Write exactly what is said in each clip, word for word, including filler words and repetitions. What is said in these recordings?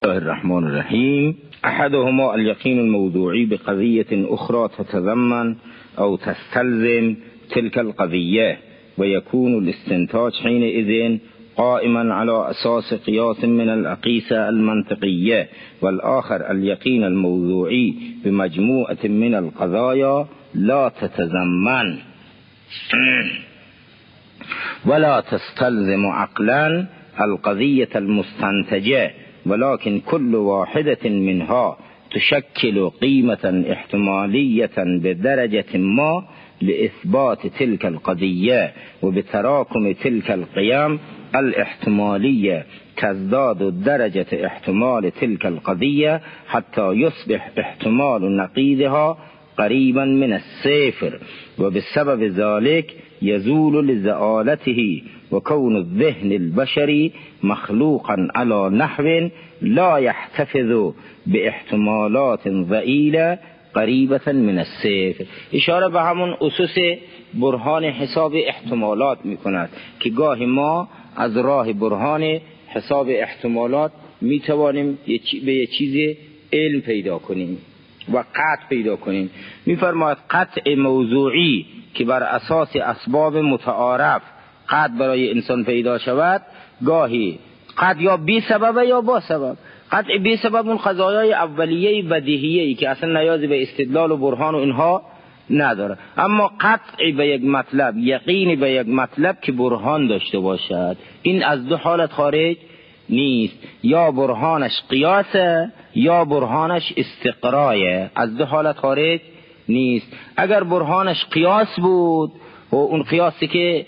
الله الرحمن الرحیم. احدهما اليقين الموضوعي بقضية أخرى تتضمن أو تستلزم تلك القضية ويكون الاستنتاج حينئذ قائما على أساس قياس من الأقيسة المنطقية، والآخر اليقين الموضوعي بمجموعة من القضايا لا تتضمن ولا تستلزم عقلا القضية المستنتجة، ولكن كل واحدة منها تشكل قيمة احتمالية بدرجة ما لإثبات تلك القضية، وبتراكم تلك القيم الاحتمالية تزداد درجة احتمال تلك القضية حتى يصبح احتمال نقيضها قريبا من الصفر، وبسبب ذلك يزول لزآلته، وكون الذهن البشري مخلوقا على نحو لا يحتفظ باحتمالات ضئيلة قریبة من الصفر. اشاره به همون اساس برهان حساب احتمالات می کند که گاهی ما از راه برهان حساب احتمالات می توانیم به یه چیز علم پیدا کنیم و قطع پیدا کنیم. می فرماید قطع موضوعی که بر اساس اسباب متعارف قطع برای انسان پیدا شود، گاهی قطع یا بی سبب یا با سبب. قطع بی سبب اون قضایای اولیه بدیهیه‌ای که اصلا نیازی به استدلال و برهان و اینها نداره، اما قطع به یک مطلب، یقینی به یک مطلب که برهان داشته باشد، این از دو حالت خارج نیست، یا برهانش قیاسه یا برهانش استقرایه، از دو حالت خارج نیست. اگر برهانش قیاس بود و اون قیاسی که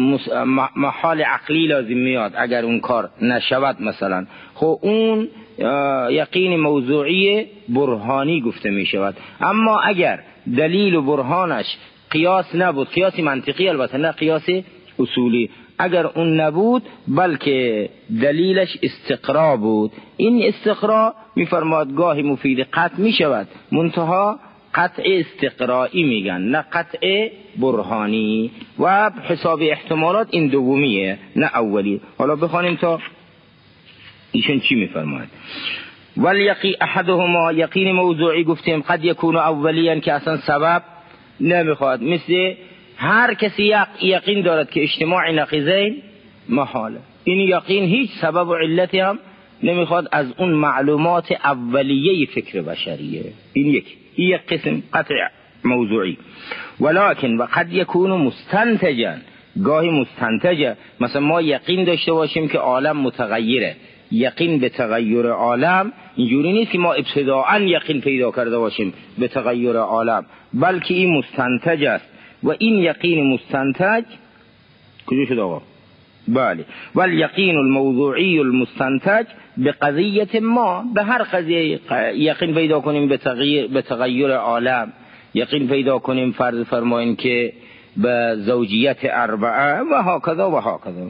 محال عقلی لازم میاد اگر اون کار نشود مثلا، خب اون یقین موضوعی برهانی گفته می شود. اما اگر دلیل و برهانش قیاس نبود، قیاسی منطقی البته نه قیاس اصولی، اگر اون نبود بلکه دلیلش استقرا بود، این استقرا می فرماد گاهی مفید قطع می شود، منتها قطع استقرایی میگن نه قطع برهانی، و حساب احتمالات این دومیه نه اولی. حالا بخوانیم تا ایشون چی میفرماید. والیقی احدهما، یقین موضوعی گفتیم قد یکون اولیاً که اصلا سبب نمیخواد، مثل هر کسی یقین دارد که اجتماع نقیضین محاله، این یقین هیچ سبب و علتی هم نمیخواد از اون معلومات اولیه فکر بشریه. این یک این یک قسم قطع موضوعی. ولكن و قد یکون مستنتجا، گاهی مستنتجه، مثلا ما یقین داشته باشیم که عالم متغیره، یقین به تغییر عالم اینجوری نیست که ما ابتداعا یقین پیدا کرده باشیم به تغییر عالم، بلکه این مستنتج است. و این یقین مستنتج کجا شد آقا؟ بله، والیقین الموضوعی المستنتج به قضیه ما، به هر قضیه یقین پیدا کنیم به تغییر به تغییر عالم، یقین پیدا کنیم فرض فرمایین که به زوجیت اربعه و هاکذا و هاکذا.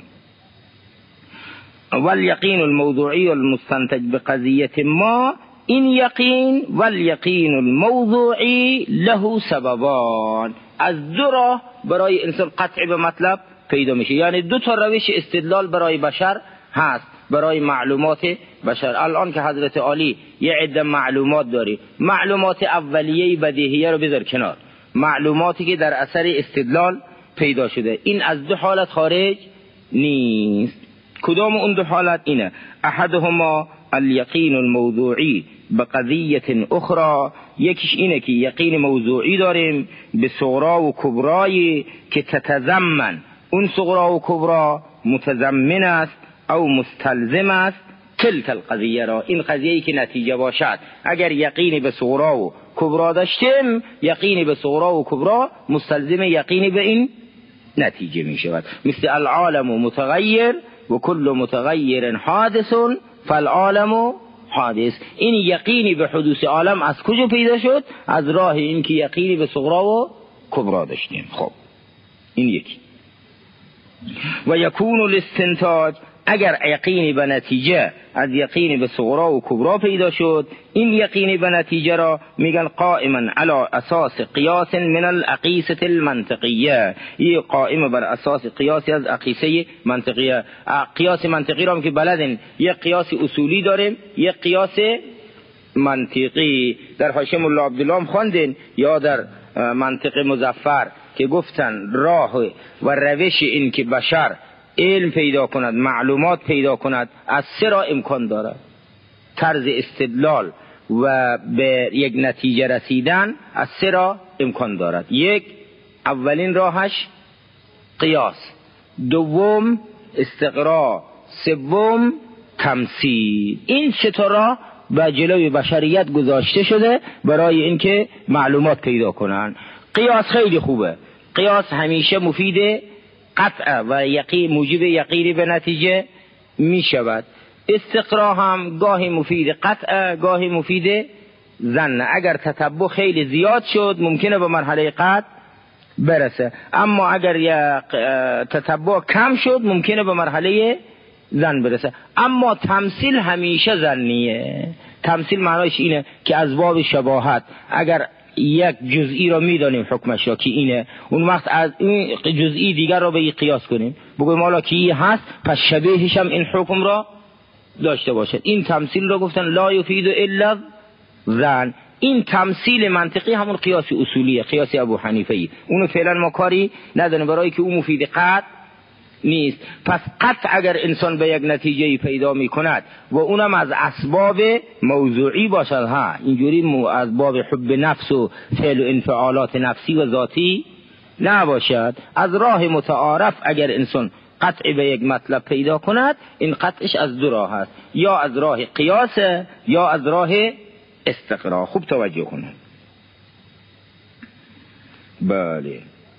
والیقین الموضوعی المستنتج به قضیه ما، این یقین والیقین الموضوعی له سببان، از دو راه برای انسان قطع به مطلب پیدا میشه، یعنی دو تا روش استدلال برای بشر هست، برای معلومات بشر. الان که حضرت عالی یه عده معلومات داری، معلومات اولیه بدیهیه رو بذار کنار، معلوماتی که در اثر استدلال پیدا شده، این از دو حالت خارج نیست. کدام اون دو حالت؟ اینه احدهما الیقین الموضوعی به قضیه اخرى، یکیش اینه که یقین موضوعی داریم به صغرا و کبرایی که تتضمن، اون صغرا و کبرا متضمن است او مستلزم است تلک القضیه را، این قضیه‌ای که نتیجه باشد. اگر یقینی به صغرا و کبرا داشتیم، یقینی به صغرا و کبرا مستلزم یقینی به این نتیجه می شود. مثل العالم متغیر و کل متغیر حادث فالعالم حادث، این یقینی به حدوث عالم از کجا پیدا شد؟ از راه این که یقینی به صغرا و کبرا داشتیم. خب این یکی. و یکون الاستنتاج اگر یقینی به نتیجه از یقینی به صغرا و کبرا پیدا شد، این یقینی به نتیجه را میگن قائما علی اساس قیاس من الاقیسه المنطقیه، این قائم بر اساس قیاسی از اقیسه منطقیه. قیاس منطقی را هم که بلدین، یک قیاس اصولی داریم، یک قیاس منطقی. در حاشیه مولا عبدالله هم خواندین یا در منطق مظفر که گفتن راه و روش این که بشر علم پیدا کند، معلومات پیدا کند، از سه را امکان دارد. طرز استدلال و به یک نتیجه رسیدن از سه را امکان دارد. یک، اولین راهش قیاس، دوم استقراء، سوم تمثیل. این سه تا راه به جلوی بشریت گذاشته شده برای اینکه معلومات پیدا کنن. قیاس خیلی خوبه، قیاس همیشه مفید قطع و یقین، موجب یقینی به نتیجه می شود. استقراء هم گاهی مفید قطع، گاهی مفید ظن. اگر تتبع خیلی زیاد شد ممکنه به مرحله قطع برسه، اما اگر تتبع کم شد ممکنه به مرحله ظن برسه. اما تمثیل همیشه ظنیه. تمثیل معنیش اینه که از باب شباهت، اگر یک جزئی را میدانیم حکمش را که اینه، اون وقت از این جزئی دیگر را به این قیاس کنیم، بگویم حالا که این هست پس شبیهش هم این حکم را داشته باشد. این تمثیل را گفتن لا یفید الا ظن. این تمثیل منطقی همون قیاس اصولیه، قیاس ابو حنیفه ای. اونو فعلا ما کاری نداریم برای که اون مفید قطع نیست. پس قطع اگر انسان به یک نتیجه پیدا می کند و اونم از اسباب موضوعی باشد، ها اینجوری از باب حب نفس و فعل و انفعالات نفسی و ذاتی نباشد، از راه متعارف اگر انسان قطع به یک مطلب پیدا کند، این قطعش از دو راه است، یا از راه قیاس یا از راه استقراء. خوب توجه کنید. بله.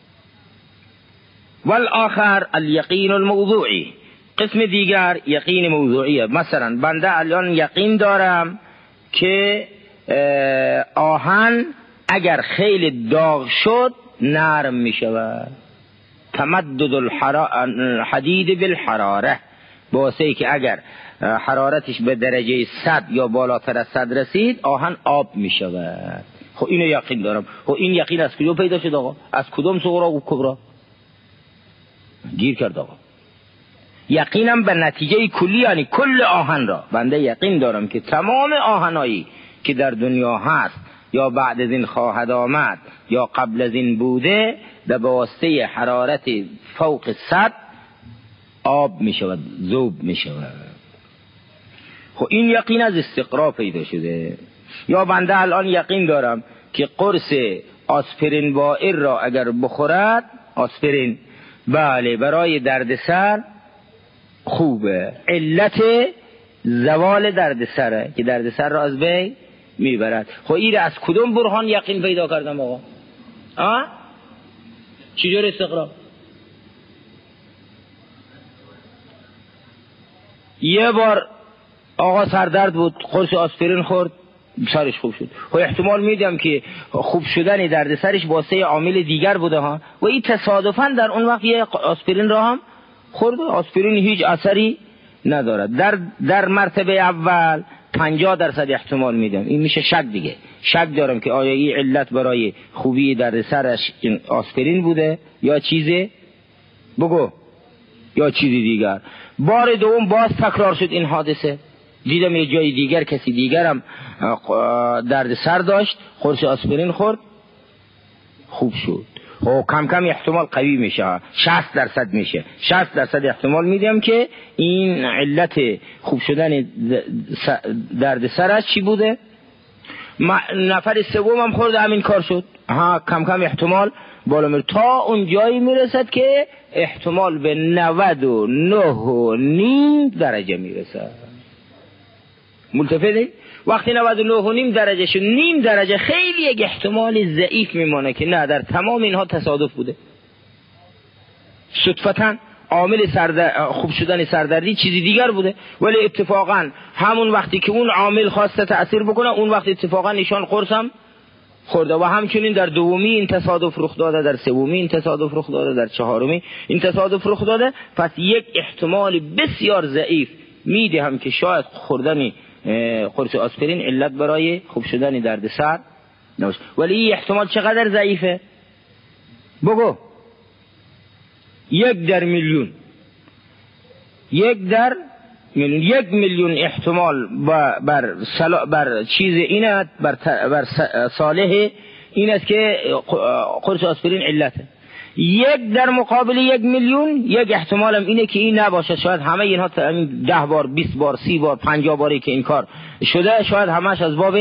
والآخر الیقین الموضوعی، قسم دیگر یقین موضوعیه. مثلا بنده الان یقین دارم که آهن اگر خیلی داغ شد نرم می شود. تمدد الحدید بالحراره، باسه که اگر حرارتش به درجه صد یا بالاتر از صد رسید آهن آب می شود. خب اینو یقین دارم. خب این یقین از کجا پیدا شد آقا؟ از کدوم صغرا و کبرا؟ گیر کرد آقا. یقینم به نتیجه کلی، یعنی کل آهن را بنده یقین دارم که تمام آهنایی که در دنیا هست یا بعد از این خواهد آمد یا قبل از این بوده، در واسطه حرارت فوق صد آب می شود، ذوب می شود. خب این یقین از استقراء پیدا شده. یا بنده الان یقین دارم که قرص آسپرین بائر را اگر بخورد، آسپرین بله برای دردسر خوبه، علت زوال دردسره که دردسر را از بین میبرد. خب این از کدوم برهان یقین پیدا کردم آقا؟ آه؟ چجور استقراء؟ یه بار آقا سردرد بود، قرص آسپرین خورد، سرش خوب شد. و احتمال میدم که خوب شدن دردسرش واسه عامل دیگر بوده ها، و این تصادفاً در اون وقت یه آسپرین را هم خورد. آسپرین هیچ اثری ندارد. در در مرتبه اول پنجاه درصد احتمال میدم، این میشه شک دیگه. شک دارم که آیا این علت برای خوبی دردسرش این آسپرین بوده یا چیزه، بگو، یا چیزی دیگر. بار دوم باز تکرار شد این حادثه، دیدم یه جای دیگر کسی دیگرم درد سر داشت، قرص آسپرین خورد، خوب شد. خب کم کم احتمال قوی میشه، شصت درصد میشه. شصت درصد احتمال میدم که این علت خوب شدن درد سرش چی بوده. نفر سوم هم خورد، همین کار شد. ها کم کم احتمال بالا میره تا اون جایی میرسد که احتمال به نود و نه و نیم درجه میرسد. ملتفته؟ وقتی نود و نه و نیم درجه شد، نیم درجه خیلی یک احتمال ضعیف میمانه که نه، در تمام اینها تصادف بوده، صدفتاً عامل سردر... خوب شدن سردردی چیزی دیگر بوده، ولی اتفاقاً همون وقتی که اون عامل خواسته تأثیر بکنه، اون وقت اتفاقاً ایشان قرص هم خورده و همچنین در دومی این تصادف رخ داده، در سومی این تصادف رخ داده، در چهارمی این تصادف رخ داده. پس یک احتمال بسیار ضعیف میدهم که شاید خوردن قرص آسپرین علت برای خوب شدن دردسر نباشه. ولی این احتمال چقدر ضعیفه؟ بگو. یک در میلیون، یک در میلیون، یک میلیون احتمال بر سلا بر چیز اینه، بر بر صالح این است که قرص آسپرین علته. یک در مقابل یک میلیون، یک احتمال هم اینه که این نباشه. شاید همه اینها ده بار، بیست بار، سی بار، پنجاه باری که این کار شده، شاید همش از باب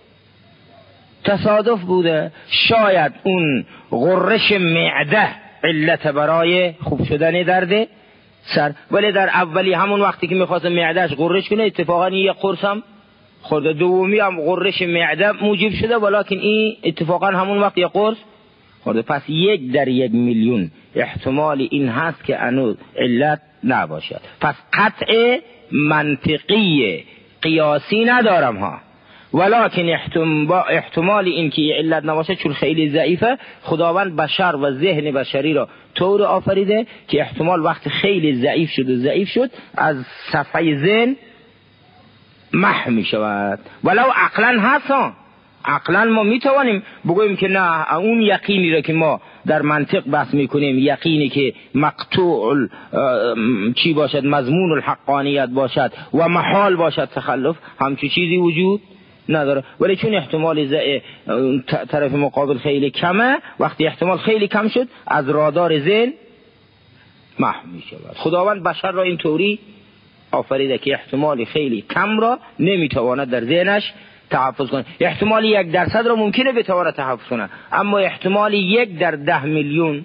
تصادف بوده. شاید اون غرش معده علت برای خوب شدن درد سر، ولی در اولی همون وقتی که میخواست معدهش غرش کنه اتفاقا یه قرص هم خورده، دومی هم غرش معده موجب شده، ولکن این اتفاقا همون وقت یه قرص خورده. پس یک در یک میلیون احتمال این هست که انو علت نباشد. پس قطع منطقی قیاسی ندارم ها، ولکن احتمال این که علت نباشه چون خیلی ضعیفه، خداوند بشر و ذهن بشری را طور آفریده که احتمال وقت خیلی ضعیف شد و ضعیف شد از صفحه ذهن محو می شود. ولو عقلا هست ها، عقلا ما می توانیم بگوییم که نه، اون یقینی را که ما در منطق بحث می کنیم، یقینی که مقطوع چی باشد، مضمون الحقانیت باشد و محال باشد تخلف، همچی چیزی وجود نداره. ولی چون احتمال ز طرف مقابل خیلی کمه، وقتی احتمال خیلی کم شد از رادار ذهن محو می شود. خداوند بشر را این طوری آفریده که احتمال خیلی کم را نمیتواند در ذهنش تحفظ کنه. احتمال یک درصد را ممکنه بتواند تحفظ کنه، اما احتمال یک در ده میلیون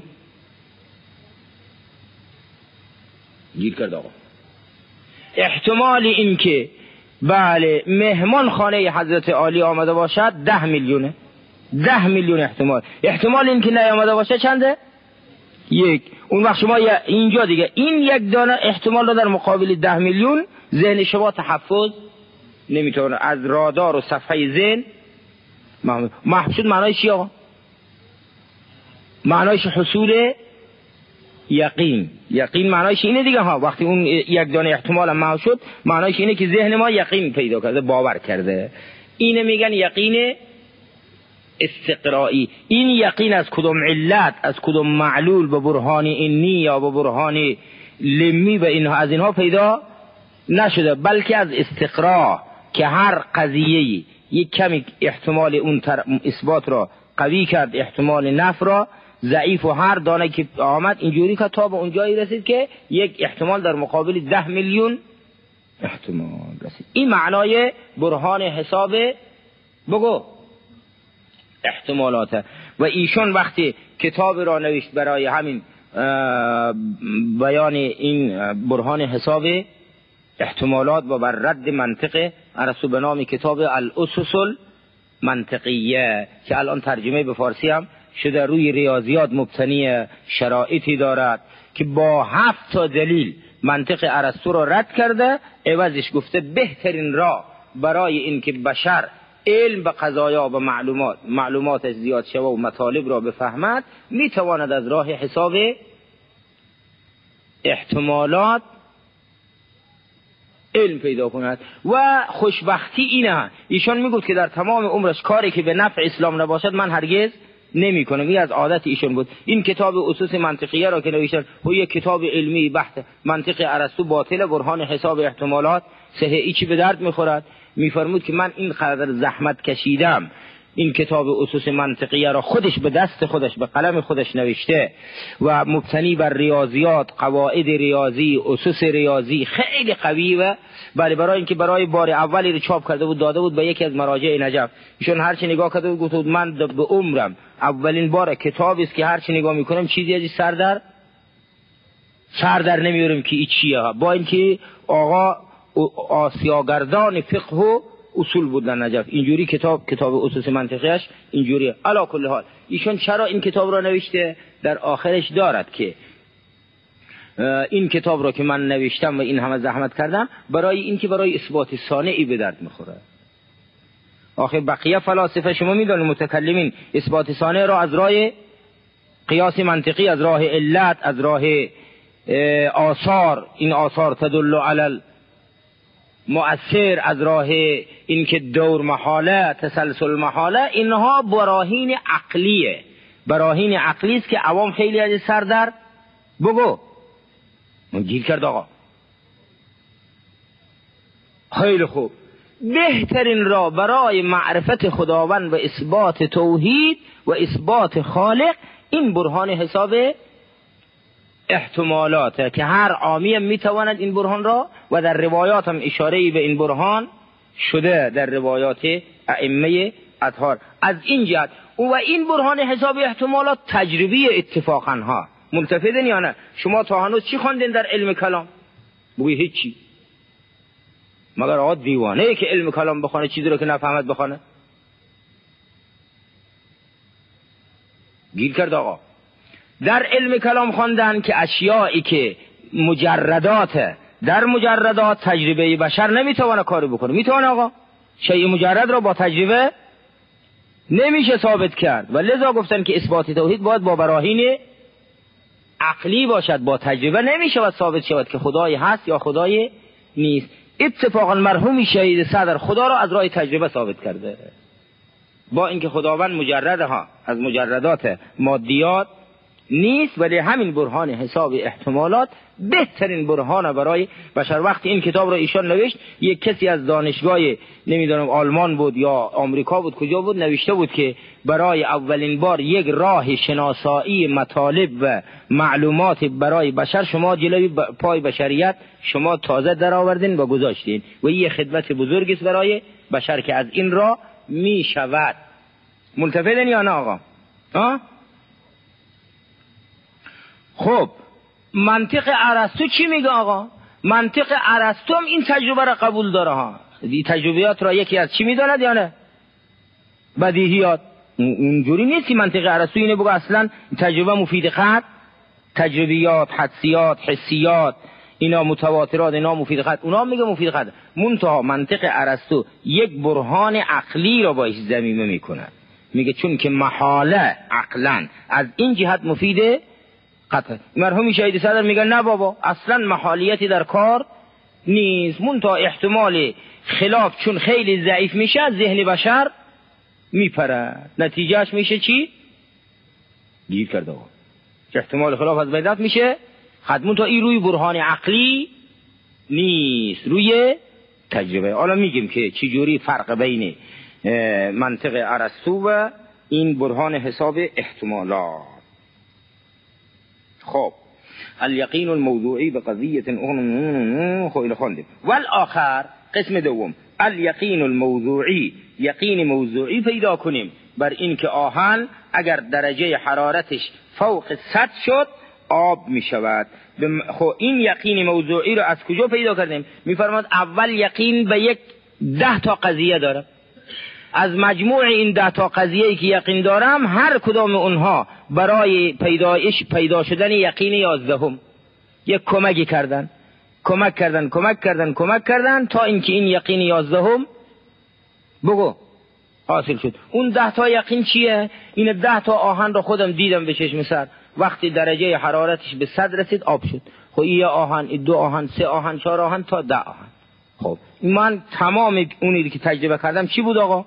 گیر کرد آقا. احتمال این که بله مهمان خانه حضرت عالی آمده باشد ده میلیونه، ده میلیون احتمال. احتمال این که نیامده باشه چنده؟ یک. اون وقت شما اینجا دیگه این یک دانه احتمال رو در مقابل ده میلیون ذهن شما تحفظ نمیتونه، از رادار و صفحه ذهن محو شد. معنایش چیه آقا؟ معنایش حصول یقین. یقین معنایش اینه دیگه ها. وقتی اون یک دانه احتمال محو شد، معنایش اینه که ذهن ما یقین پیدا کرده، باور کرده. اینه میگن یقین استقرایی. این یقین از کدوم علت، از کدوم معلول به برهان اینی یا به برهان لمی و اینها از اینها پیدا نشده، بلکه از استقرا که هر قضیه یک کمی احتمال اون اثبات را قوی کرد، احتمال نفی را ضعیف، و هر دانه که آمد اینجوری که تا به اونجایی رسید که یک احتمال در مقابل ده میلیون احتمال رسید. این معنای برهان حساب بگو احتمالاته. و ایشون وقتی کتاب را نوشت برای همین بیان این برهان حساب احتمالات و بر رد منطق ارسطو به نام کتاب الاسس المنطقیه که الان ترجمه به فارسی هم شده، روی ریاضیات مبتنی شرایطی دارد که با هفت تا دلیل منطق ارسطو را رد کرده، عوضش گفته بهترین راه برای این که بشر علم به قضایا و معلومات معلوماتش زیاد شود و مطالب را بفهمد، میتواند از راه حساب احتمالات علم پیدا کند. و خوشبختی اینه، ایشان میگفت که در تمام عمرش کاری که به نفع اسلام نباشد من هرگز نمی کنم. این از عادت ایشان بود. این کتاب اسس منطقیه را که نوشتن و یک کتاب علمی بحث منطق ارسطو باطل، برهان حساب احتمالات صحیح، چی به درد میخورد؟ میفرمود که من این قدر زحمت کشیدم این کتاب اسس منطقیه را خودش به دست خودش به قلم خودش نوشته و مبتنی بر ریاضیات، قواعد ریاضی، اسس ریاضی خیلی قوی، و بله برای اینکه برای بار اولی رو چاپ کرده بود داده بود به یکی از مراجع نجف. ایشون هر چی نگاه کرده بود گفت من به عمرم اولین بار کتابی است که هر چی نگاه میکنم چیزی از سر در سر در نمیارم که این چیه، با اینکه آقا آسیاگردان فقه و اصول بود در نجف. اینجوری کتاب کتاب اسس منطقیش اینجوریه. علا کل حال ایشون چرا این کتاب را نوشته؟ در آخرش دارد که این کتاب را که من نوشتم و این همه زحمت کردم برای این که برای اثبات صانعی به درد میخوره. آخه بقیه فلاسفه شما میدونید متکلمین اثبات ثانیه را از راه قیاس منطقی، از راه علت، از راه آثار، این آثار تدل علی مؤثر، از راه اینکه دور محاله، تسلسل محاله، اینها براهین عقلیه. براهین عقلی است که عوام خیلی از سر در بگو من گیر کرد. آقا خیلی خوب، بهترین را برای معرفت خداوند و اثبات توحید و اثبات خالق این برهان حساب احتمالاته که هر عامی میتواند این برهان را، و در روایات هم اشاره به این برهان شده در روایات ائمه اطهار. از این جهت و این برهان حساب احتمالات تجربی اتفاقا ها. ملتفتن یا نه؟ شما تا هنوز چی خواندین در علم کلام؟ بگوی هیچی، مگر آقا دیوانه ای که علم کلام بخونه چیزی رو که نفهمد بخونه؟ گیر کرد. آقا در علم کلام خواندن که اشیایی که مجردات، در مجردات تجربه بشر نمیتونه کاری بکنه. میتونه آقا؟ شیء مجرد را با تجربه نمیشه ثابت کرد و لذا گفتن که اثبات توحید باید با براهین عقلی باشد، با تجربه نمیشه و ثابت شود که خدای هست یا خدای نیست. اتفاقا مرحوم شهید صدر خدا را از راه تجربه ثابت کرده، با اینکه خداوند مجردها از مجردات مادیات نیست، ولی همین برهان حساب احتمالات بهترین برهان برای بشر. وقتی این کتاب را ایشان نوشت، یک کسی از دانشگاه نمیدونم آلمان بود یا آمریکا بود کجا بود، نوشته بود که برای اولین بار یک راه شناسایی مطالب و معلومات برای بشر شما جلوی پای بشریت شما تازه در آوردین و گذاشتین و این خدمت بزرگی است برای بشر که از این راه می شود. ملتفتن یا نه آقا؟ ها؟ خب منطق ارسطو چی میگه آقا؟ منطق ارسطو هم این تجربه را قبول داره ها. این تجربیات را یکی از چی میداند یا نه؟ بدیهیات. اونجوری نیست که منطق ارسطو اینه بگه اصلا تجربه مفید خط، تجربیات، حدسیات، حسیات، اینا متواترات، اینا مفید خط، اونا میگه مفید خط. منتها منطق ارسطو یک برهان عقلی را باش ضمیمه میکنه، میگه چون که محاله عقلا از این جهت مفیده قطعا. مرحوم شهید صدر میگه نه بابا اصلا محالیتی در کار نیست، منتها احتمال خلاف چون خیلی ضعیف میشه از ذهن بشر میپره، نتیجهش میشه چی؟ گیر کرده آقا که احتمال خلاف از بیدت میشه خدمون تا این روی برهان عقلی نیست، روی تجربه. حالا میگیم که چجوری فرق بین منطق ارسطو و این برهان حساب احتمالات. خب الیقین الموضوعی به قضیه خویل خواندیم. والآخر قسم دوم الیقین الموضوعی، یقین موضوعی پیدا کنیم بر این که آهن اگر درجه حرارتش فوق صد شد آب می شود. خب این یقین موضوعی رو از کجا پیدا کردیم؟ میفرماد اول یقین به یک ده تا قضیه داره، از مجموع این ده تا قضیه‌ای که یقین دارم هر کدام اونها برای پیدایش پیدا شدن یقین یازدهم یک کمکی کردن کمک کردن کمک کردن کمک کردن تا اینکه این یقین یازدهم بگو حاصل شد. اون ده تا یقین چیه؟ این ده تا آهن رو خودم دیدم به چشم سر، وقتی درجه حرارتش به صد رسید آب شد. خب این آهن، این دو آهن، سه آهن، چهار آهن تا ده آهن. خب من تمام اونی که تجربه کردم چی بود آقا؟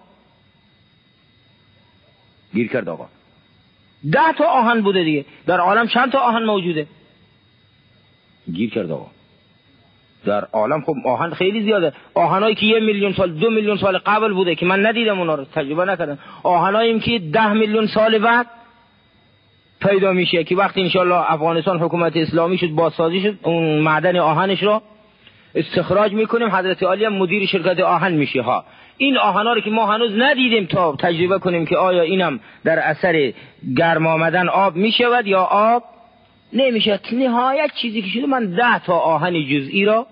گیر کرد آقا ده تا آهن بوده دیگه. در عالم چند تا آهن موجوده؟ گیر کرد آقا در عالم خب آهن خیلی زیاده. آهنایی که یه میلیون سال دو میلیون سال قبل بوده که من ندیدم اونا رو تجربه نکردم، آهنایی که ده میلیون سال بعد پیدا میشه که وقتی انشالله افغانستان حکومت اسلامی شد بازسازی شد اون معدن آهنش رو استخراج میکنیم، حضرت عالی هم مدیر شرکت آهن میشه ها. این آهنا رو که ما هنوز ندیدیم تا تجربه کنیم که آیا اینم در اثر گرم آمدن آب میشود یا آب نمیشه. نهایت چیزی که شده من ده تا آهن جزئی را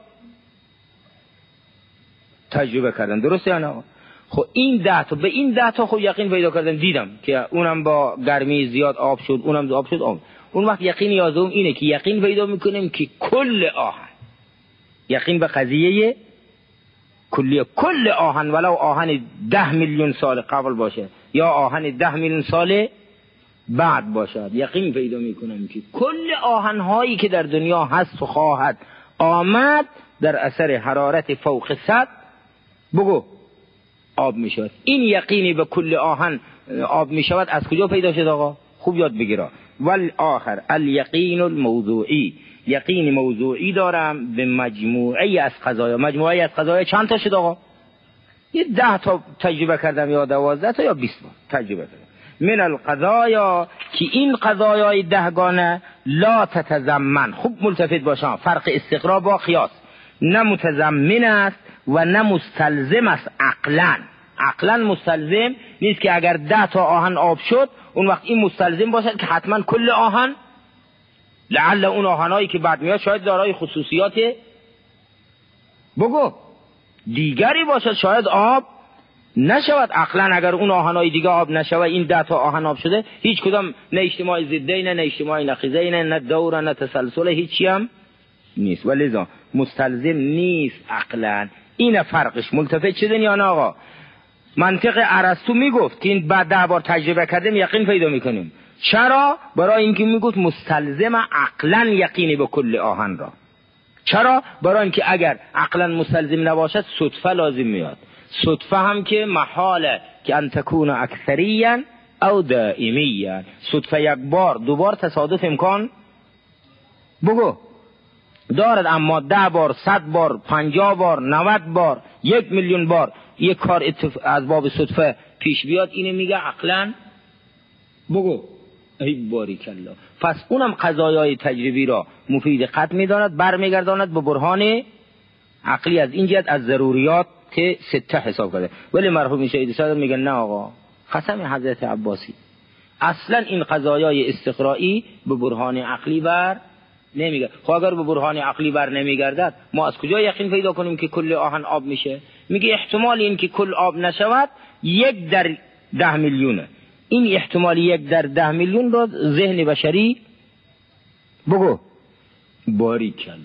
تجربه کردم، درسته یا نه؟ خب این ده تا به این ده تا خب یقین پیدا کردم، دیدم که اونم با گرمی زیاد آب شد، اونم آب شد آب. اون وقت یقین یازدهم اینه که یقین پیدا میکنیم که کل آهن، یقین به قضیه کلیه. کل آهن ولو آهن ده میلیون سال قبل باشه یا آهن ده میلیون سال بعد باشد، یقین پیدا میکنم که کل آهن هایی که در دنیا هست و خواهد آمد در اثر حرارت فوق صد بگو آب میشود. این یقینی به کل آهن آب میشود از کجا پیدا شد آقا؟ خوب یاد بگیرا. والآخر الیقین الموضوعی، یقین موضوعی دارم به مجموعه از قضایا. مجموعه از قضایا چند تا شد آقا؟ یه ده تا تجربه کردم یا دوازده تا یا بیست تا تجربه کردم. من القضایا که این قضایای دهگانه لا تتضمن، خوب ملتفت باشم، فرق استقرا با قیاس، نه متضمن است و نه مستلزم است. عقلا عقلا مستلزم نیست که اگر ده تا آهن آب شد اون وقت این مستلزم باشد که حتما کل آهن، لعل اون آهنایی که بعد میاد شاید دارای خصوصیات بگو دیگری باشد، شاید آب نشود. عقلا اگر اون آهنای دیگه آب نشود این ده تا آهن آب شده، هیچ کدام نه اجتماع ضدین نه اجتماع نقیضین نه دور نه تسلسل، هیچی هم نیست. ولذا مستلزم نیست عقلا. این فرقش. ملتفت شدن یا نه آقا؟ منطق ارسطو میگفت که این بعد ده بار تجربه کردیم یقین پیدا میکنیم. چرا؟ برای اینکه میگفت مستلزم عقلا یقینی به کل آهن را. چرا؟ برای اینکه اگر عقلا مستلزم نباشد صدفه لازم میاد. صدفه هم که محاله که ان تکون اکثریا او دائمیا، صدفه یک بار دو بار تصادف امکان بگو دارد، اما ده بار صد بار پنجاه بار نود بار یک میلیون بار یک کار از باب صدفه پیش بیاد، اینه میگه عقلا بگو ای باریکالله. پس اونم قضایای تجربی را مفید قطع میداند، برمیگرداند به برهان عقلی. از این جهت از ضروریات که سته حساب کرده. ولی مرحوم شهید صادق میگن نه آقا، قسم حضرت عباسی اصلا این قضایای استقرایی به برهان عقلی بر نمیگرد. خب اگر به برهان عقلی بر نمیگردد ما از کجا یقین پیدا کنیم که کل آهن آب میشه؟ میگه احتمال این که کل آب نشود یک در ده میلیونه. این احتمال یک در ده میلیون را ذهن بشری بگو باریکالله.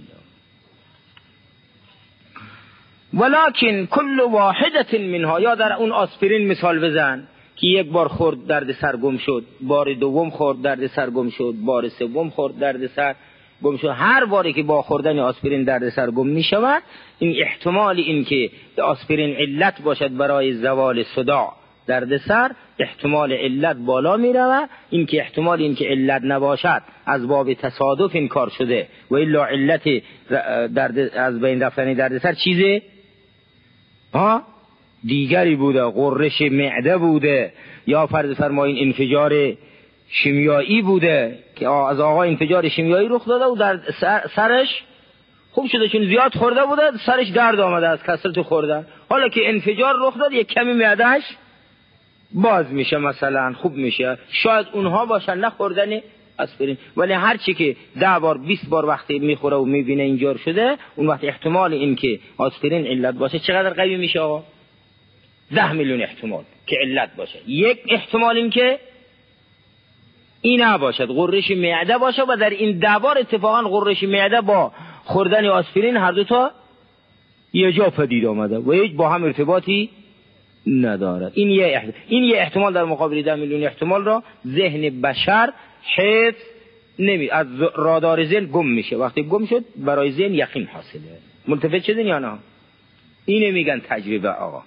ولکن کل واحدت منها، یا در اون آسپرین مثال بزن که یک بار خورد درد سر گم شد، بار دوم خورد درد سر گم شد، بار سوم خورد درد سر گم شد. هر باری که با خوردن آسپرین درد سر گم می شود، این احتمال این که آسپرین علت باشد برای زوال صداع درد سر، احتمال علت بالا می رود. این که احتمال این که علت نباشد از باب تصادف این کار شده و الا علت درد از بین رفتن درد سر چیزه ها دیگری بوده، غرش معده بوده، یا فرض فرمایین انفجار شیمیایی بوده که از آقا انفجار شیمیایی رخ داده و در سرش خوب شده چون زیاد خورده بوده سرش درد آمده از کثرت خوردن. حالا که انفجار رخ داد یک کمی معدهش باز میشه مثلا، خوب میشه. شاید اونها باشن نخوردن آسپرین، ولی هر چی که ده بار بیست بار وقتی میخوره و میبینه اینجور شده، اون وقت احتمال این که آسپرین علت باشه چقدر قوی میشه آقا؟ ده میلیون احتمال که علت باشه. یک احتمال این که این نباشد، غرش معده باشه، و در این ده بار اتفاقا غرش معده با خوردن آسپرین هر دو تا یه جا پدید آمده و هیچ با هم ارتباطی نداره. این یه احتمال. این یه احتمال در مقابل ده میلیون احتمال را ذهن بشر حفظ نمی، از رادار ذهن گم میشه. وقتی گم شد برای ذهن یقین حاصله. ملتفت شدین یا نه؟ اینه میگن تجربه آقا.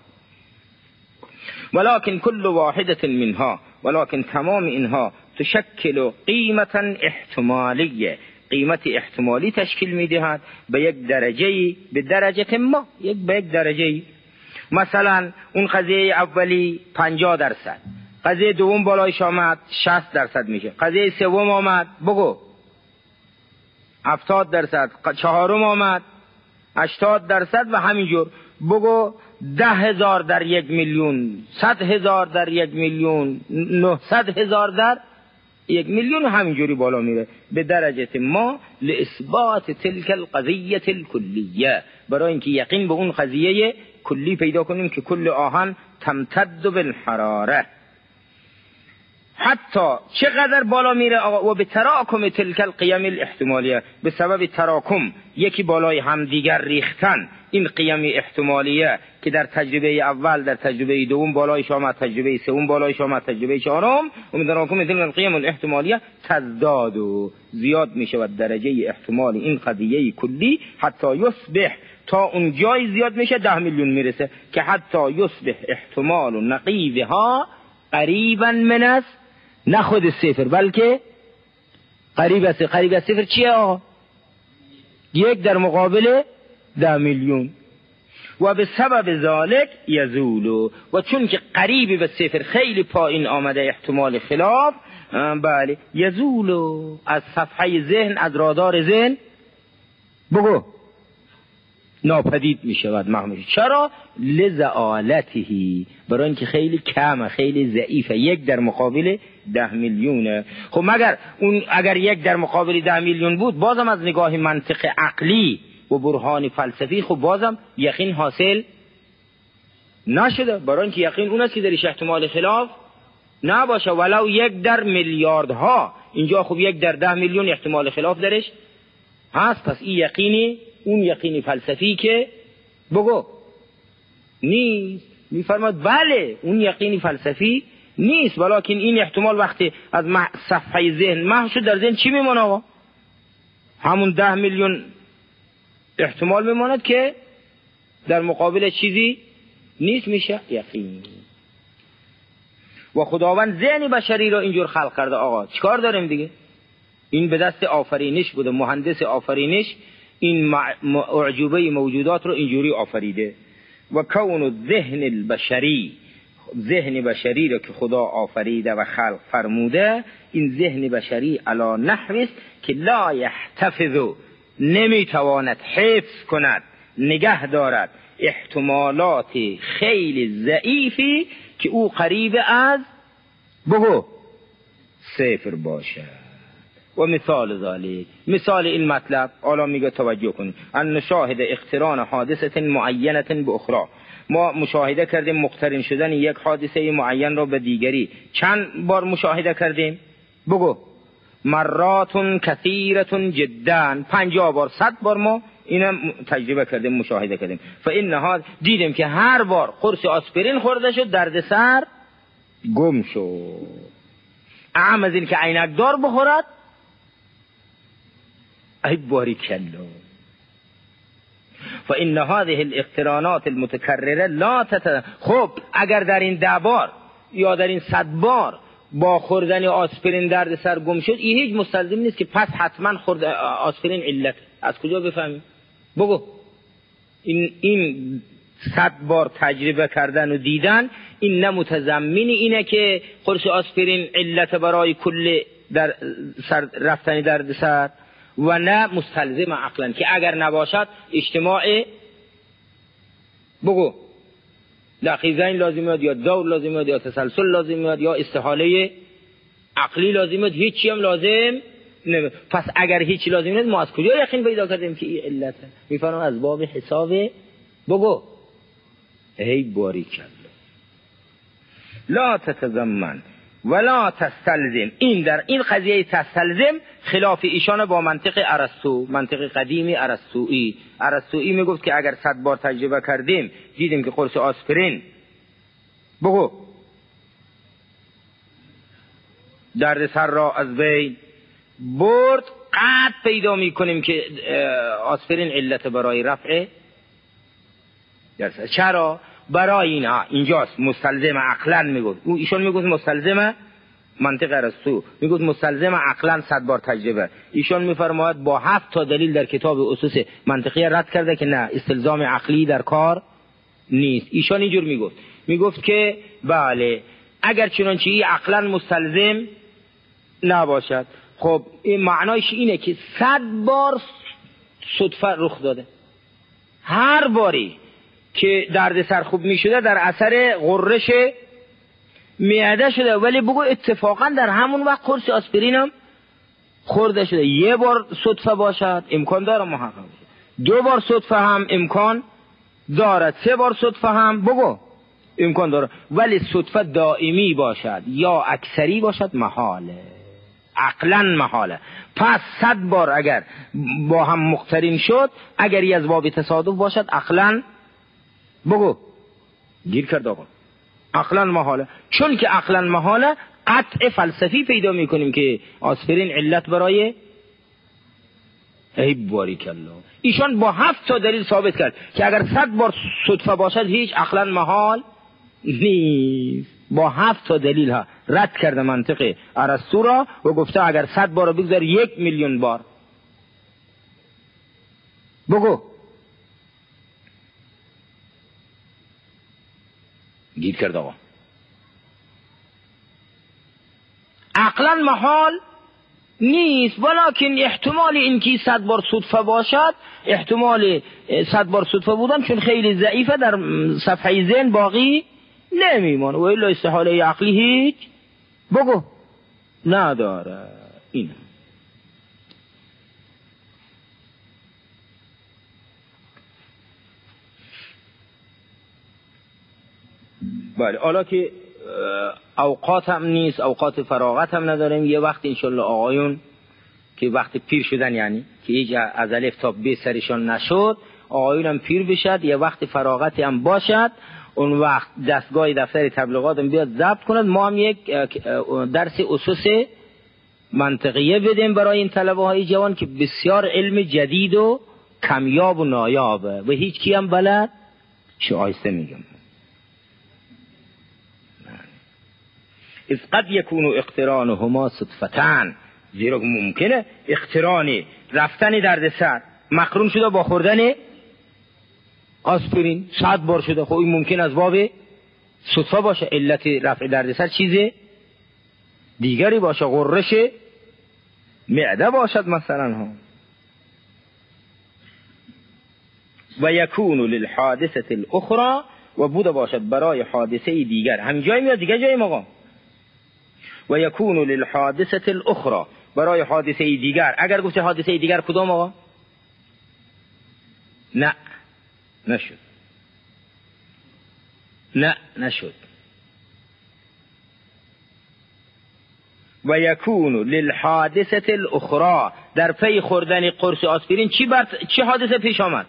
ولكن كل واحدة منها، ولكن تمام اینها تشکل قیمتا احتمالیه، قیمت احتمالی تشکیل میدهد به یک درجه، به درجه ما، یک به یک درجه. مثلا اون قضیه اولی پنجاه درصد، قضیه دوم بالایش آمد شصت درصد میشه، قضیه سوم آمد بگو هفتاد درصد، چهارم آمد هشتاد درصد و همینجور بگو ده هزار در یک میلیون، صد هزار در یک میلیون، نهصد هزار در یک میلیون، همینجوری بالا میره به درجه ما لاثبات تلک القضیه الکلیه، برای اینکه یقین به اون قضیه کلی پیدا کنیم که کل آهن تمتد بالحراره. حتی چقدر بالا میره آقا؟ و به تراکم تلک القیم الاحتمالیه، به سبب تراکم یکی بالای هم دیگر ریختن این قیم احتمالیه که در تجربه اول در تجربه دوم بالایش آمد، تجربه سوم بالایش آمد، تجربه چهارم، و به تراکم تلک القیم الاحتمالیه تزداد و زیاد میشه و درجه احتمال این قضیه کلی حتی یصبح، تا اون جای زیاد میشه ده میلیون میرسه که حتی یصبح احتمال نقیضها قریبا من است، نه خود صفر بلکه قریب است. قریب از صفر چیه آقا؟ یک در مقابل ده میلیون. و به سبب ذالک یزولو، و چون که قریب به صفر خیلی پایین آمده احتمال خلاف، بله یزولو، از صفحه ذهن، از رادار ذهن بگو ناپدید می شود، محو میشه. چرا؟ لزعالتهی، برای اینکه خیلی کمه، خیلی ضعیفه، یک در مقابل ده میلیونه. خب مگر اون اگر یک در مقابل ده میلیون بود، بازم از نگاه منطق عقلی و برهان فلسفی خب بازم یقین حاصل نشده، برای اینکه یقین اون است که درش احتمال خلاف نباشه، ولو یک در میلیاردها. اینجا خب یک در ده میلیون احتمال خلاف درش هست، پس این یقینی، اون یقینی فلسفی که بگو نیست. میفرماد بله اون یقینی فلسفی نیست، ولیکن این احتمال وقتی از صفحه ذهن محو شد، در ذهن چی میمونه آقا؟ همون ده میلیون احتمال میماند که در مقابل چیزی نیست، میشه یقین. و خداوند ذهن بشری را اینجور خلق کرده آقا، چیکار داریم دیگه؟ این به دست آفرینش بوده، مهندس آفرینش این اعجوبه موجودات رو اینجوری آفریده. و کون الذهن البشری، ذهن بشری را که خدا آفریده و خلق فرموده، این ذهن بشری علی نحوست که لا یحتفظ، نمیتواند حفظ کند، نگه دارد احتمالات خیلی ضعیفی که او قریب از بگو صفر باشد. و مثال ذالک، مثال این مطلب حالا میگه توجه کنید، ان نشاهد اقتران حادثه معینه به اخرى، ما مشاهده کردیم مقترن شدن یک حادثه معین را به دیگری. چند بار مشاهده کردیم؟ بگو مرات کثیره جدا، پنجاه بار، صد بار ما اینم تجربه کردیم، مشاهده کردیم. فانها، دیدیم که هر بار قرص آسپرین خورده شد دردسر گم شد. اعم از این که عینک دار بخورد، ای باریکلا. فان هذه الاقترانات المتکرره لا تت، خب اگر در این ده بار یا در این صد بار با خوردن آسپرین درد سر گم شد، این هیچ مستلزم نیست که پس حتما خورد آسپرین علت. از کجا بفهمیم؟ بگو این این صد بار تجربه کردن و دیدن این نه متضمن اینه که قرص آسپرین علت برای کل در سر رفتن درد سر، و نه مستلزم عقلا که اگر نباشد اجتماع بگو لقیزین لازمیاد، یا دور لازمیاد، یا تسلسل لازمیاد، یا استحاله عقلی لازمیاد، هیچی هم لازم نه. پس اگر هیچی لازم نیست، ما از کجا یقین پیدا کردیم که این علته؟ میفرمام از باب حساب بگو ای باریکلا لا تتضمن ولا تستلزم. این در این قضیه تستلزم خلاف ایشان با منطق ارسطو، منطق قدیمی ارسطویی. ارسطویی میگفت که اگر صد بار تجربه کردیم دیدیم که قرص آسپرین بگو درد سر را از بین برد، قطع پیدا میکنیم که آسپرین علت برای رفع درد. چرا؟ برای این اینجاست مستلزم عقلا میگفت. او ایشون میگفت مستلزم منطق ارسطو، میگفت مستلزم عقلا صد بار تجربه. ایشون میفرماید با هفت تا دلیل در کتاب اسس منطقی رد کرده که نه، استلزام عقلی در کار نیست. ایشون اینجور میگفت، میگفت که بله اگر چنانچه ای عقلا مستلزم نباشد، خب این معنایش اینه که صد بار صدفه رخ داده، هر باری که درد سر خوب می شده در اثر غرش معده شده، ولی بگو اتفاقا در همون وقت قرص آسپرین هم خورده شده. یه بار صدفه باشد امکان داره محقق باشد، دو بار صدفه هم امکان دارد، سه بار صدفه هم بگو امکان داره، ولی صدفه دائمی باشد یا اکثری باشد محاله، عقلا محاله. پس صد بار اگر با هم مقترن شد، اگر از باب تصادف باشد عقلا بگو گیر کرد آقا، عقلا محاله. چون که عقلا محاله، قطع فلسفی پیدا میکنیم که آسپرین علت برای ای باریکالله. ایشان با هفت تا دلیل ثابت کرد که اگر صد بار صدفه باشد هیچ عقلا محال نیست. با هفت تا دلیل ها رد کرده منطق ارسطو را و گفته اگر صد بار بگذار یک میلیون بار. بگو گیر کرد آقا. عقلا محال نیست، ولیکن احتمال اینکه صد بار صدفه باشد، احتمال صد بار صدفه بودن چون خیلی ضعیفه در صفحه ذهن باقی نمیمونه، و الا استحاله عقلی هیچ بگو نداره. این بله، حالا که اوقات هم نیست، اوقات فراغت هم نداریم، یه وقت انشالله آقایون که وقت پیر شدن، یعنی که هیچ از الف تا ب سرشان نشد، آقایون هم پیر بشد، یه وقت فراغتی هم باشد، اون وقت دستگاه دفتر تبلیغات هم بیاد ضبط کند، ما هم یک درس اساس منطقیه بدیم برای این طلبه های جوان که بسیار علم جدید و کمیاب و نایابه و هیچ کی هم بلد چه آیسته میگم. از قد یکون اقترانهما صدفتن، زیرا ممکنه اقتران رفتن دردسر مقرون شده با خوردن آسپرین صد بار شده، خب این ممکن از باب صدفه باشه، علت رفع دردسر چیز دیگری باشه، غرش معده باشد مثلا ها. و یکون للحادثه الاخرى، و بوده باشد برای حادثه دیگر. همین جای میاد دیگه جای آقا. و یکون للحادثه الاخرى، برای حادثه دیگر. اگر گفته حادثه دیگر کدام آقا؟ نه نشد، نه نشد. و یکون للحادثه الاخرى، در پی خوردن قرص آسپرین چی بر چه حادثه پیش آمد؟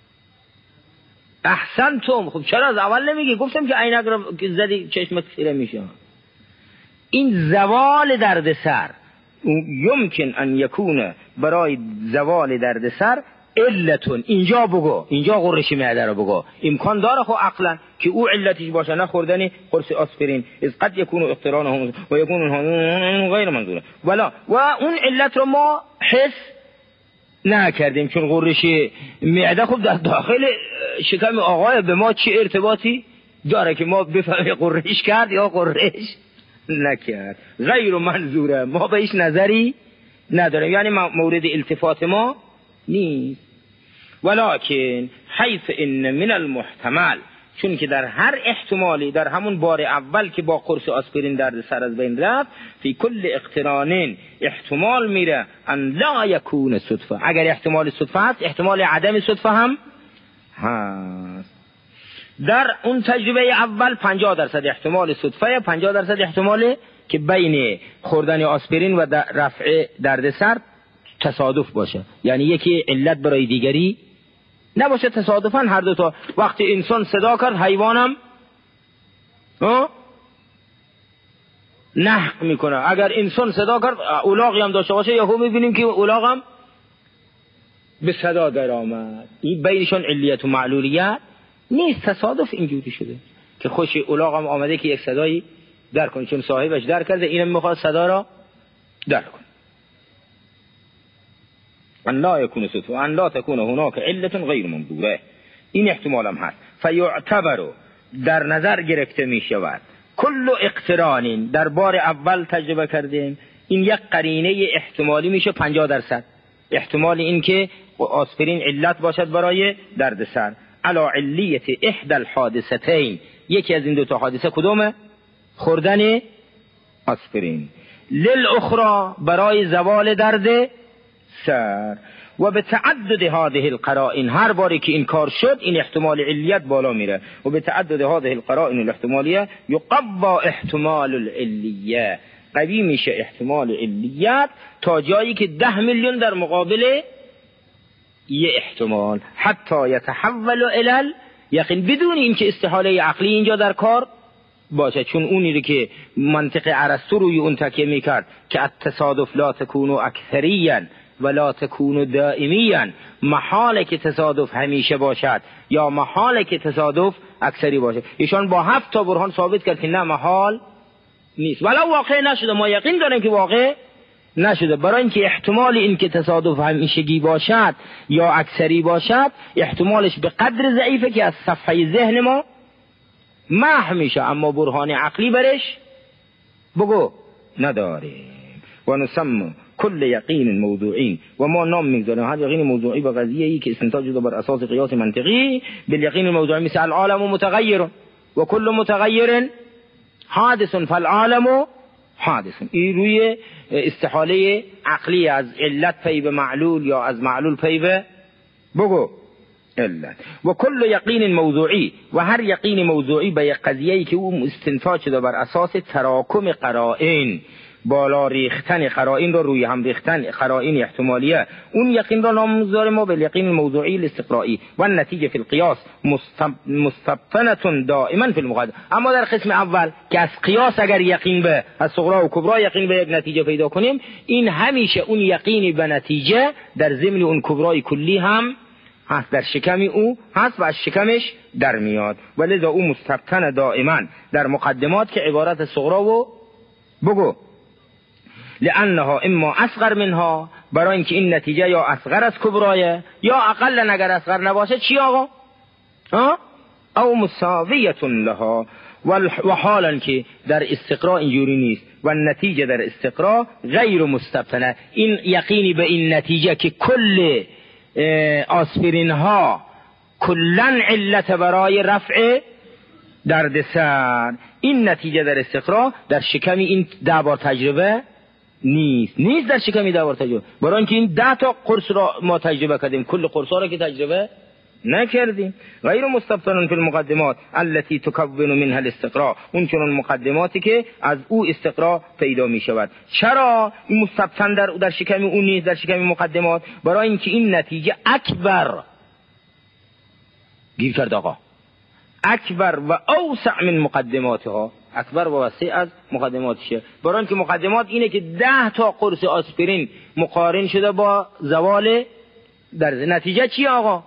احسنتم. خب چرا از اول نمیگی؟ گفتم که عینک رو زدی چشمت خیره میشه. این زوال دردسر یمکن ان یکون، برای زوال دردسر علتون، اینجا بگو، اینجا غرش معده رو بگو، امکان داره خب عقلا که او علتش باشه نخوردن قرص آسپرین. از قد یکون اقترانهم و یکون غیر منظوره، ولا و اون علت رو ما حس نکردیم، چون غرش معده خب در داخل شکم آقای به ما چه ارتباطی داره که ما بفهمیم قرش کرد یا قرش نکرد؟ غیر منظوره، ما بهش نظری نداریم، یعنی مورد التفات ما نیست. ولکن حیث ان من المحتمل، چون که در هر احتمالی، در همون بار اول که با قرص آسپرین درد سر از بین رفت، فی کل اقترانین احتمال میره ان لا یکون صدفه، اگر احتمال صدفه هست احتمال عدم صدفه هم هست. در اون تجربه اول پنجاه درصد احتمال صدفه، پنجاه درصد احتمال که بین خوردن آسپرین و رفع دردسر تصادف باشه، یعنی یکی علت برای دیگری نباشه، تصادفاً هر دو تا. وقتی انسان صدا کرد حیوانم نه میکنه، اگر انسان صدا کرد اولاغی هم داشته باشه یهو میبینیم که اولاغ هم به صدا در آمد. این بینشون علیت و معلولیت نیست، تصادف اینجوری شده که خوش اولاغ هم آمده که یک صدایی در کنه، چون صاحبش در کرده اینم میخواد صدا را در کنه. ان لا یکون صدفه ان لا تکون هناک علت غیر منظوره، این احتمال هم هست. فیعتبر، در نظر گرفته می شود، کل اقتران، در بار اول تجربه کردیم، این یک قرینه احتمالی میشه پنجاه درصد احتمال این که آسپرین علت باشد برای دردسر، علی علیت احدى الحادثتین، یکی از این دو تا حادثه کدومه؟ خوردن آسپرین. للاخرى، برای زوال درد سر. و به تعدد هذه القرائن، هر باری که این کار شد این احتمال علیت بالا میره. و به تعدد هذه القرائن الاحتمالیه یقوی احتمال العلیه، قوی میشه احتمال علیت تا جایی که ده میلیون در مقابل یه احتمال، حتی یتحول الی یقین، بدون اینکه استحاله عقلی اینجا در کار باشه. چون اونی رو که منطق ارسطو روی اون تکیه میکرد که التصادف لا تکون اکثریا ولا تکون دائمیا، محاله که تصادف همیشه باشد یا محاله که تصادف اکثری باشد، ایشان با هفت تا برهان ثابت کرد که نه، محال نیست. ولو واقع نشده، ما یقین داریم که واقع نشده، برای اینکه احتمال این که تصادف همیشگی باشد یا اکثری باشد احتمالش به قدر ضعیفه که از صفحه ذهن ما محو میشه، اما برهان عقلی برش بگو نداریم. و نسمى کل یقین موضوعی، و ما نام میگذاریم هر یقین موضوعی به قضیه ای که استنتاج شده بر اساس قیاس منطقی بالیقین الموضوعی، مثل العالم متغیر و کل متغیر حادث فالعالم حادث. این روی استحاله عقلی از علت پی به معلول یا از معلول پی به بگو علت. و کل یقین موضوعی، و هر یقین موضوعی به یک قضیه‌ای که او استنتاج شده بر اساس تراکم قرائن، بالا ریختن قرائن رو روی هم ریختن قرائن احتمالیه، اون یقین را نام می‌ذاریم ما به یقین الموضوعی الاستقرایی. و النتیجه فی القیاس مستبطنه دائما فی المقدمه. اما در قسم اول که از قیاس اگر یقین به از صغرا و کبرا یقین به یک نتیجه پیدا کنیم، این همیشه اون یقینی به نتیجه در ضمن اون کبرای کلی هم هست، در شکمی او هست و از شکمش در میاد. ولذا او مستبطن دائما در مقدمات که عبارت صغرا و بگو لانها اما اصغر منها، برای اینکه این نتیجه یا اصغر از کبرایه یا اقل، اگر اصغر نباشه چی آقا؟ ها؟ او مساویه لها. و حالا که در استقرا اینجوری نیست و نتیجه در استقرا غیر مستبطنه، این یقینی به این نتیجه که کل آسپرین ها کلن علت برای رفع دردسر، این نتیجه در استقرا در شکمی این ده بار تجربه نیست نیست در شکمی ده بار تجربه، برای اینکه این ده تا قرص را ما تجربه کردیم، کل قرص ها را که تجربه نکردیم. غیر مستبطن فی المقدمات التي تكون منها الاستقراء، اون چنون مقدماتی که از او استقرا پیدا می شود. چرا مستبطن در در شکم اون نیست، در شکم مقدمات؟ برای اینکه این نتیجه اکبر گیر کرد آقا، اکبر و اوسع من مقدماتها، اکبر و وسیع از مقدماتشه. برای اینکه مقدمات اینه که ده تا قرص آسپرین مقارن شده با زوال درد، نتیجه چی آقا؟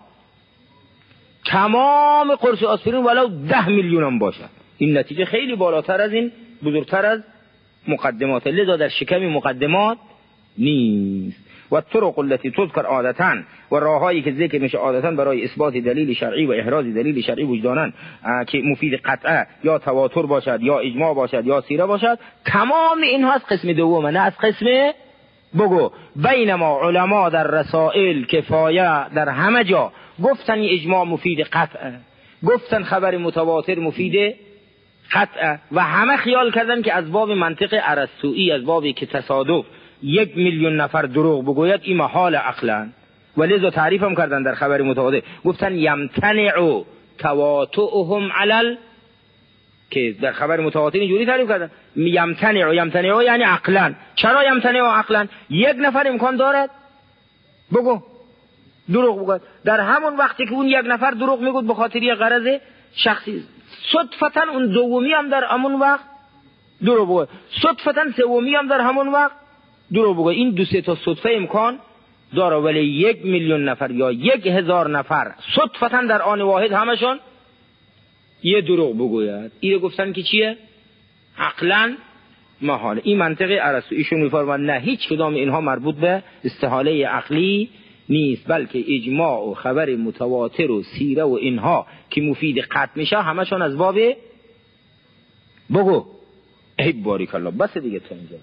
تمام قرص آسپرین ولو ده میلیون هم باشد، این نتیجه خیلی بالاتر از این، بزرگتر از مقدمات، لذا در شکم مقدمات نیست. و الطرق التي تذكر عادتا، و راهایی که ذکر میشه عادتا برای اثبات دلیل شرعی و احراز دلیل شرعی وجدانا که مفید قطعه یا تواتر باشد یا اجماع باشد یا سیره باشد، تمام اینها از قسم دومه، نه از قسم بگو. بینما علما در رسائل کفایه در همه جا گفتن اجماع مفید قطعه، گفتن خبر متواتر مفید قطعه، و همه خیال کردن که از باب منطق ارسطویی، از بابی که تصادف یک میلیون نفر دروغ بگوید این محال عقلا، ولذا تعریف هم کردن در خبر متواتر، گفتن یمتنع تواطؤهم علل، که در خبر متواتر اینجوری تعریف کردن یمتنع یمتنع یعنی عقلا. چرا یمتنع عقلا؟ یک نفر امکان دارد بگو دروغ بگوید، در همون وقتی که اون یک نفر دروغ میگوید به خاطر یه غرض شخصی، صدفتا اون دومی هم در همون وقت دروغ بگوید، صدفتا سومی هم در همون وقت دروغ بگوید. این دو سه تا صدفه امکان داره، ولی یک میلیون نفر یا یک هزار نفر صدفتا در آن واحد همشون یه دروغ بگوید، اینو گفتن که چیه؟ عقلا محاله. این منطق ارسطو. ایشون میفرمایند نه، هیچ کدام اینها مربوط به استحاله عقلی نیست، بلکه اجماع و خبر متواتر و سیره و اینها که مفید قطع میشه همشون از باب بگو ای باریک الله. بس دیگه تا اینجا.